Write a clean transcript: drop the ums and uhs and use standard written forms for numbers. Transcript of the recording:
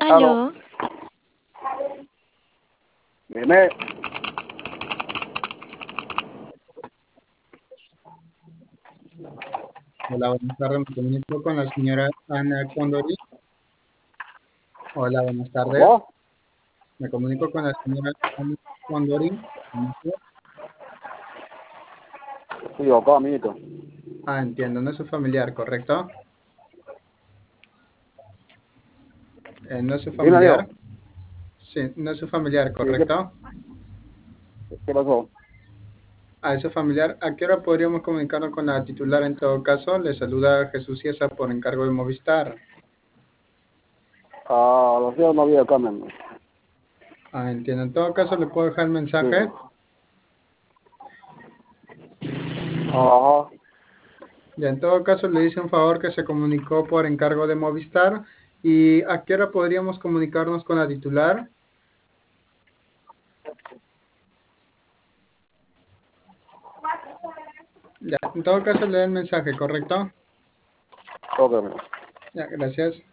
Aló. Aló. Dime. Hola, buenas tardes. Me comunico con la señora Ana Condori. Hola, buenas tardes. ¿Cómo? Me comunico con la señora Ana Condori. Sí, acá, amiguito. Ah, entiendo. No es su familiar, ¿correcto? ¿No es su Dime, amigo. familiar? Sí, no es su familiar, Sí, ¿correcto? ¿qué pasó? Ah, es su familiar. ¿A qué hora podríamos comunicarnos con la titular en todo caso? Le saluda Jesús Ciesa por encargo de Movistar. A las 10 no había cambio. Ah, entiendo. En todo caso, ¿le puedo dejar el mensaje? Ajá. Ya, en todo caso, le hice un favor que se comunicó por encargo de Movistar. ¿Y a qué hora podríamos comunicarnos con la titular? Ya, en todo caso, le doy el mensaje, ¿correcto? Ok, amigo. Ya, gracias.